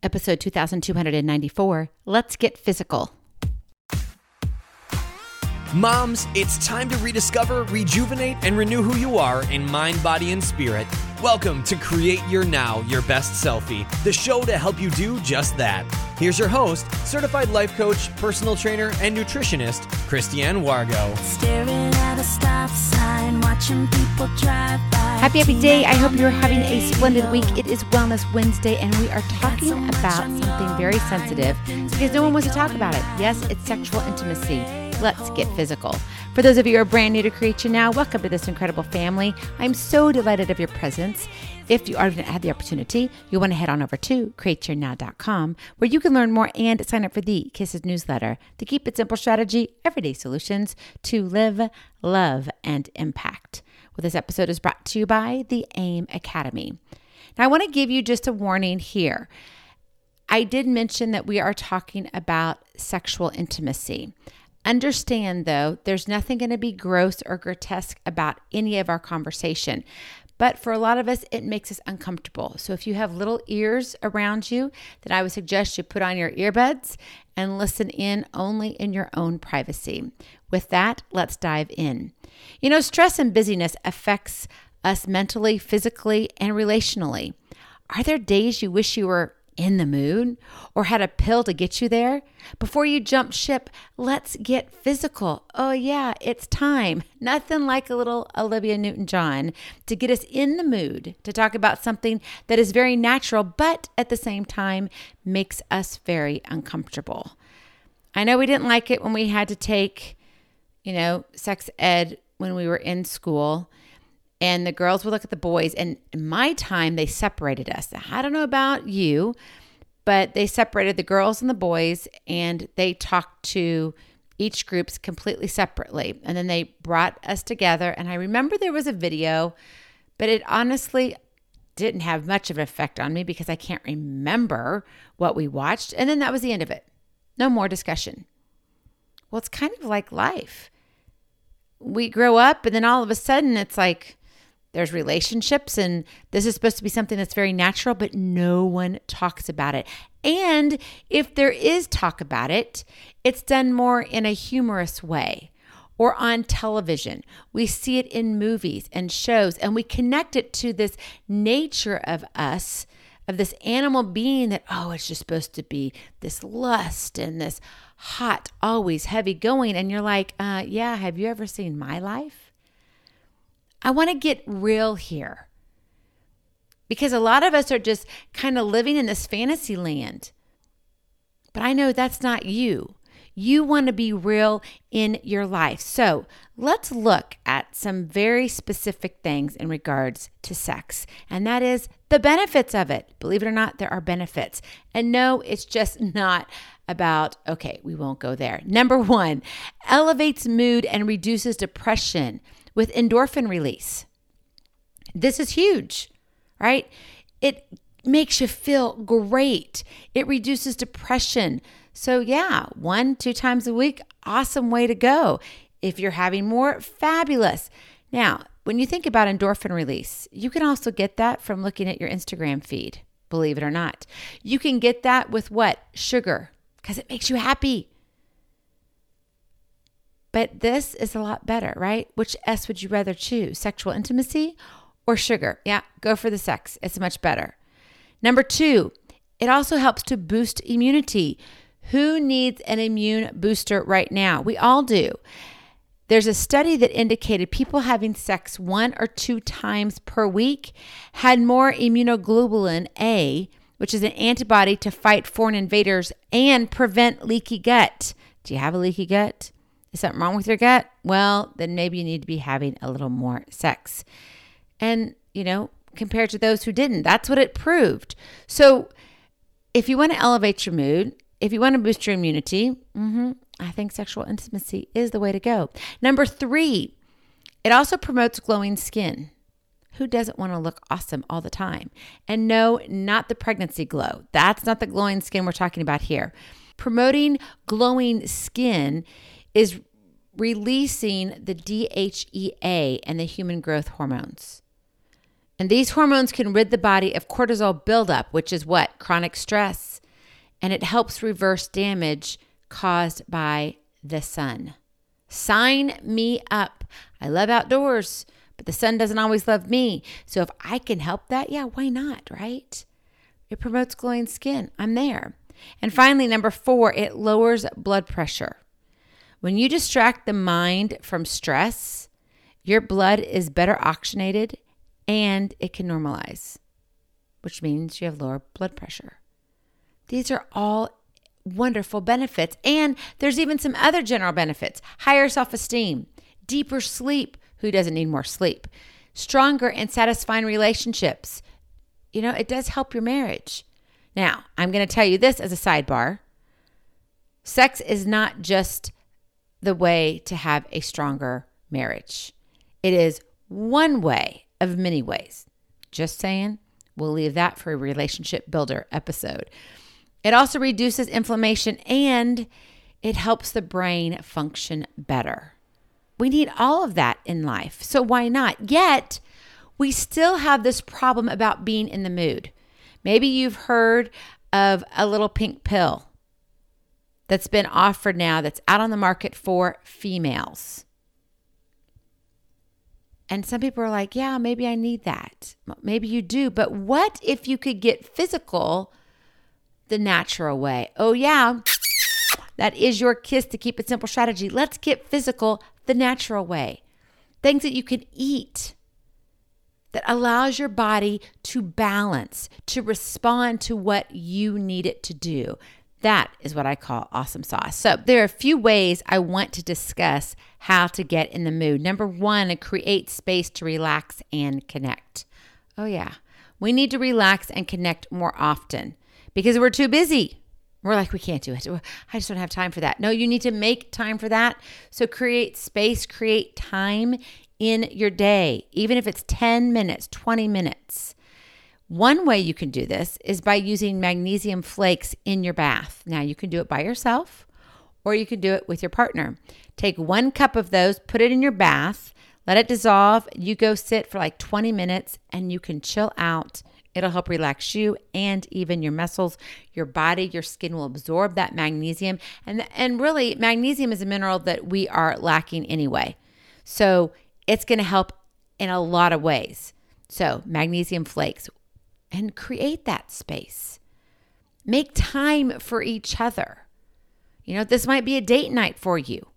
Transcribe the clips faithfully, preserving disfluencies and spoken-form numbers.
episode two thousand two hundred ninety-four. Let's get physical. Moms, it's time to rediscover, rejuvenate, and renew who you are in mind, body, and spirit. Welcome to Create Your Now, Your Best Selfie, the show to help you do just that. Here's your host, certified life coach, personal trainer, and nutritionist, Christiane Wargo. Staring at a stop sign, watching people drive by. Happy, happy day. I hope you're having a splendid week. It is Wellness Wednesday, and we are talking about something very sensitive because no one wants to talk about it. Yes, it's sexual intimacy. Let's get physical. For those of you who are brand new to Create Your Now, welcome to this incredible family. I'm so delighted of your presence. If you already had the opportunity, you'll want to head on over to create your now dot com, where you can learn more and sign up for the Kisses newsletter, the Keep It Simple strategy, everyday solutions to live, love, and impact. Well, this episode is brought to you by the AIM Academy. Now, I want to give you just a warning here. I did mention that we are talking about sexual intimacy. Understand, though, there's nothing going to be gross or grotesque about any of our conversation. But for a lot of us, it makes us uncomfortable. So if you have little ears around you, then I would suggest you put on your earbuds and listen in only in your own privacy. With that, let's dive in. You know, stress and busyness affects us mentally, physically, and relationally. Are there days you wish you were in the mood or had a pill to get you there? Before you jump ship, let's get physical. Oh yeah, it's time. Nothing like a little Olivia Newton-John to get us in the mood to talk about something that is very natural, but at the same time makes us very uncomfortable. I know we didn't like it when we had to take, you know, sex ed when we were in school. And the girls would look at the boys, and in my time, they separated us. I don't know about you, but they separated the girls and the boys, and they talked to each groups completely separately. And then they brought us together. And I remember there was a video, but it honestly didn't have much of an effect on me because I can't remember what we watched. And then that was the end of it. No more discussion. Well, it's kind of like life. We grow up, and then all of a sudden, it's like, there's relationships, and this is supposed to be something that's very natural, but no one talks about it. And if there is talk about it, it's done more in a humorous way or on television. We see it in movies and shows, and we connect it to this nature of us, of this animal being that, oh, it's just supposed to be this lust and this hot, always heavy going. And you're like, uh, yeah, have you ever seen my life? I want to get real here because a lot of us are just kind of living in this fantasy land. But I know that's not you. You want to be real in your life. So let's look at some very specific things in regards to sex. And that is the benefits of it. Believe it or not, there are benefits. And no, it's just not about, okay, we won't go there. Number one, elevates mood and reduces depression with endorphin release. This is huge, right? It makes you feel great. It reduces depression. So yeah, one, two times a week, awesome way to go. If you're having more, fabulous. Now, when you think about endorphin release, you can also get that from looking at your Instagram feed, believe it or not. You can get that with what? Sugar, because it makes you happy. But this is a lot better, right? Which S would you rather choose? Sexual intimacy or sugar? Yeah, go for the sex. It's much better. Number two, it also helps to boost immunity. Who needs an immune booster right now? We all do. There's a study that indicated people having sex one or two times per week had more immunoglobulin A, which is an antibody to fight foreign invaders and prevent leaky gut. Do you have a leaky gut? Is something wrong with your gut? Well, then maybe you need to be having a little more sex. And, you know, compared to those who didn't, that's what it proved. So if you want to elevate your mood, if you want to boost your immunity, mm-hmm, I think sexual intimacy is the way to go. Number three, it also promotes glowing skin. Who doesn't want to look awesome all the time? And no, not the pregnancy glow. That's not the glowing skin we're talking about here. Promoting glowing skin is releasing the D H E A and the human growth hormones. And these hormones can rid the body of cortisol buildup, which is what? Chronic stress. And it helps reverse damage caused by the sun. Sign me up. I love outdoors, but the sun doesn't always love me. So if I can help that, yeah, why not, right? It promotes glowing skin. I'm there. And finally, number four, it lowers blood pressure. When you distract the mind from stress, your blood is better oxygenated and it can normalize, which means you have lower blood pressure. These are all wonderful benefits. And there's even some other general benefits. Higher self-esteem, deeper sleep. Who doesn't need more sleep? Stronger and satisfying relationships. You know, it does help your marriage. Now, I'm going to tell you this as a sidebar. Sex is not just the way to have a stronger marriage. It is one way of many ways. Just saying, we'll leave that for a relationship builder episode. It also reduces inflammation and it helps the brain function better. We need all of that in life, so why not? Yet, we still have this problem about being in the mood. Maybe you've heard of a little pink pill that's been offered now that's out on the market for females. And some people are like, yeah, maybe I need that. Maybe you do. But what if you could get physical the natural way? Oh, yeah, that is your kiss to keep it simple strategy. Let's get physical the natural way. Things that you can eat that allows your body to balance, to respond to what you need it to do. That is what I call awesome sauce. So there are a few ways I want to discuss how to get in the mood. Number one, create space to relax and connect. Oh yeah, we need to relax and connect more often because we're too busy. We're like, we can't do it. I just don't have time for that. No, you need to make time for that. So create space, create time in your day, even if it's ten minutes, twenty minutes. One way you can do this is by using magnesium flakes in your bath. Now, you can do it by yourself or you can do it with your partner. Take one cup of those, put it in your bath, let it dissolve. You go sit for like twenty minutes and you can chill out. It'll help relax you and even your muscles, your body, your skin will absorb that magnesium. And, and really, magnesium is a mineral that we are lacking anyway. So it's going to help in a lot of ways. So magnesium flakes, and create that space. Make time for each other. You know, this might be a date night for you.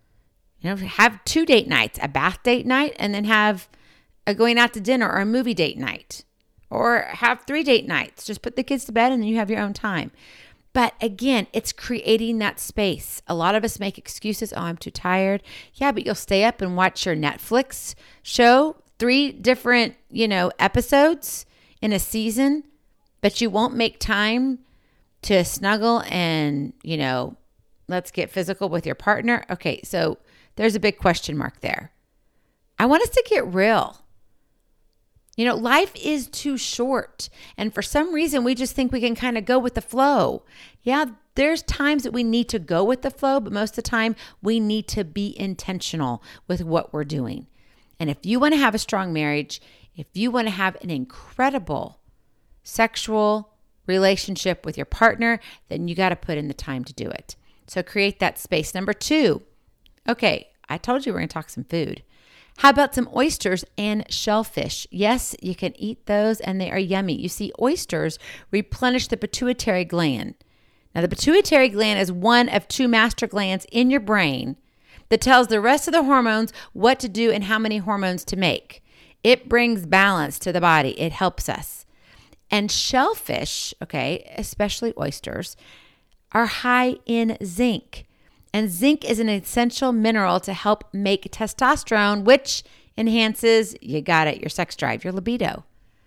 You know, have two date nights, a bath date night, and then have a going out to dinner or a movie date night. Or have three date nights. Just put the kids to bed and then you have your own time. But again, it's creating that space. A lot of us make excuses. Oh, I'm too tired. Yeah, but you'll stay up and watch your Netflix show, three different, you know, episodes in a season, but you won't make time to snuggle and, you know, let's get physical with your partner. Okay, so there's a big question mark there. I want us to get real. You know, life is too short. And for some reason, we just think we can kind of go with the flow. Yeah, there's times that we need to go with the flow, but most of the time we need to be intentional with what we're doing. And if you want to have a strong marriage, if you want to have an incredible sexual relationship with your partner, then you got to put in the time to do it. So create that space. Number two, okay, I told you we're going to talk some food. How about some oysters and shellfish? Yes, you can eat those and they are yummy. You see, oysters replenish the pituitary gland. Now, the pituitary gland is one of two master glands in your brain that tells the rest of the hormones what to do and how many hormones to make. It brings balance to the body. It helps us. And shellfish, okay, especially oysters, are high in zinc. And zinc is an essential mineral to help make testosterone, which enhances, you got it, your sex drive, your libido.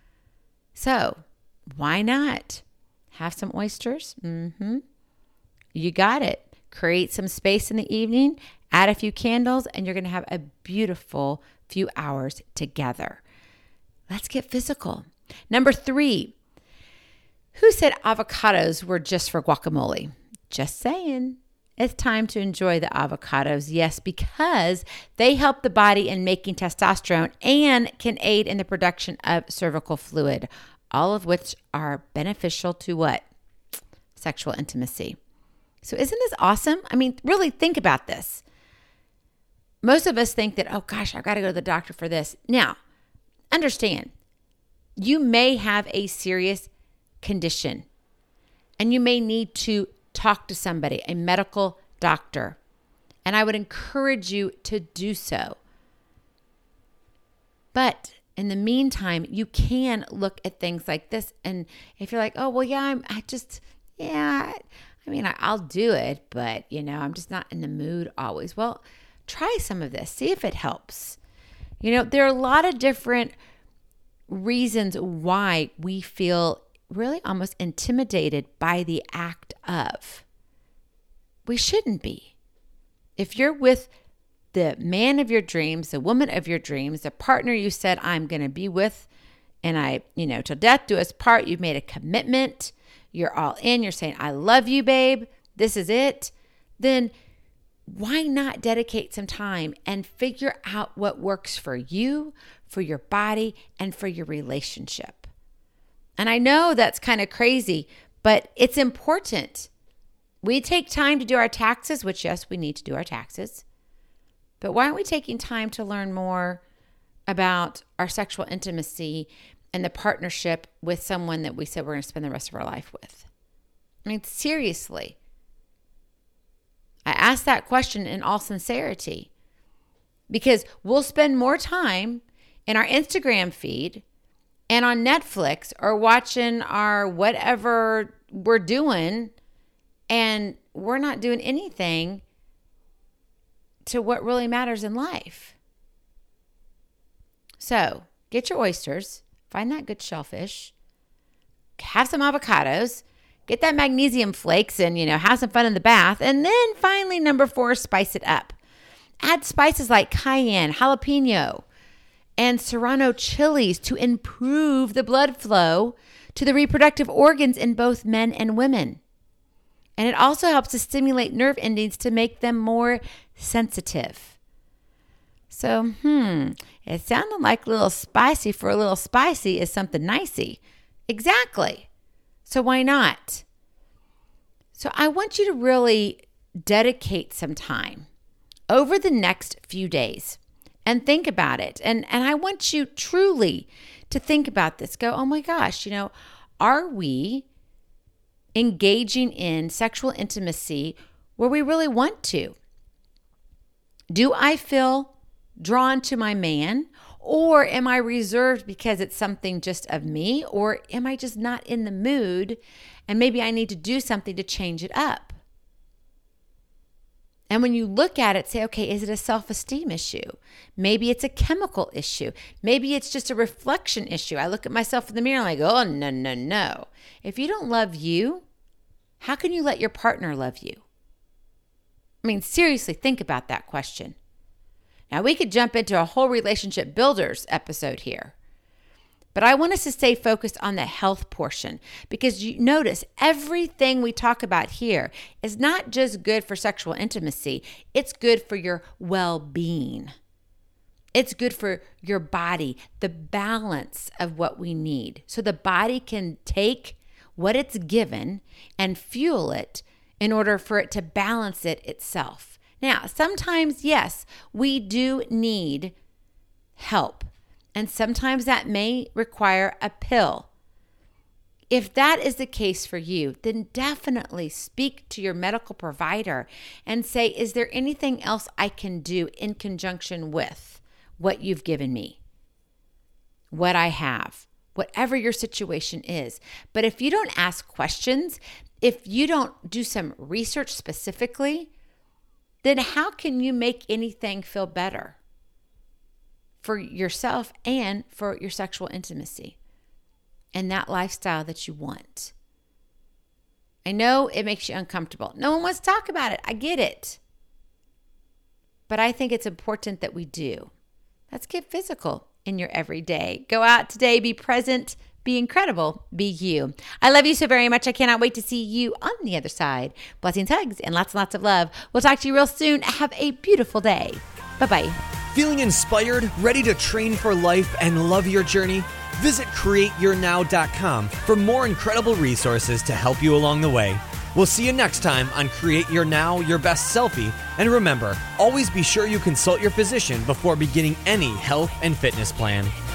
So why not have some oysters? Mm-hmm. You got it. Create some space in the evening, add a few candles, and you're going to have a beautiful few hours together. Let's get physical. Number three, who said avocados were just for guacamole? Just saying. it's time to enjoy the avocados. Yes, because they help the body in making testosterone and can aid in the production of cervical fluid, all of which are beneficial to what? Sexual intimacy. So isn't this awesome? I mean, really think about this. Most of us think that, oh gosh, I've got to go to the doctor for this. Now, understand, you may have a serious condition and you may need to talk to somebody, a medical doctor. And I would encourage you to do so. But in the meantime, you can look at things like this. And if you're like, oh, well, yeah, I'm, I just, yeah, I mean, I, I'll do it, but, you know, I'm just not in the mood always. Well, try some of this. See if it helps. You know, there are a lot of different reasons why we feel really almost intimidated by the act of. We shouldn't be. If you're with the man of your dreams, the woman of your dreams, the partner you said, I'm going to be with, and I, you know, till death do us part, you've made a commitment, you're all in, you're saying, I love you, babe, this is it, then why not dedicate some time and figure out what works for you, for your body, and for your relationship? And I know that's kind of crazy, but it's important. We take time to do our taxes, which, yes, we need to do our taxes. But why aren't we taking time to learn more about our sexual intimacy and the partnership with someone that we said we're going to spend the rest of our life with? I mean, seriously. I ask that question in all sincerity because we'll spend more time in our Instagram feed and on Netflix or watching our whatever we're doing, and we're not doing anything to what really matters in life. So get your oysters, find that good shellfish, have some avocados, get that magnesium flakes, and, you know, have some fun in the bath. And then finally, number four, spice it up. Add spices like cayenne, jalapeno, and serrano chilies to improve the blood flow to the reproductive organs in both men and women. And it also helps to stimulate nerve endings to make them more sensitive. So, hmm, it sounded like a little spicy for a little spicy is something nicey. Exactly. So why not? So I want you to really dedicate some time over the next few days and think about it. And, and I want you truly to think about this. Go, oh my gosh, you know, are we engaging in sexual intimacy where we really want to? Do I feel drawn to my man, or am I reserved because it's something just of me, or am I just not in the mood and maybe I need to do something to change it up? And when you look at it, say, okay, is it a self-esteem issue? Maybe it's a chemical issue. Maybe it's just a reflection issue. I look at myself in the mirror and I go, oh, no, no, no. If you don't love you, how can you let your partner love you? I mean, seriously, think about that question. Now, we could jump into a whole relationship builders episode here, but I want us to stay focused on the health portion, because you notice everything we talk about here is not just good for sexual intimacy. It's good for your well-being. It's good for your body, the balance of what we need, so the body can take what it's given and fuel it in order for it to balance it itself. Now, sometimes, yes, we do need help, and sometimes that may require a pill. If that is the case for you, then definitely speak to your medical provider and say, is there anything else I can do in conjunction with what you've given me, what I have, whatever your situation is? But if you don't ask questions, if you don't do some research specifically, then how can you make anything feel better for yourself and for your sexual intimacy and that lifestyle that you want? I know it makes you uncomfortable. No one wants to talk about it. I get it. But I think it's important that we do. Let's get physical in your everyday. Go out today, be present, be Be incredible. Be you. I love you so very much. I cannot wait to see you on the other side. Blessings, hugs, and lots and lots of love. We'll talk to you real soon. Have a beautiful day. Bye-bye. Feeling inspired, ready to train for life, and love your journey? Visit create your now dot com for more incredible resources to help you along the way. We'll see you next time on Create Your Now, Your Best Selfie. And remember, always be sure you consult your physician before beginning any health and fitness plan.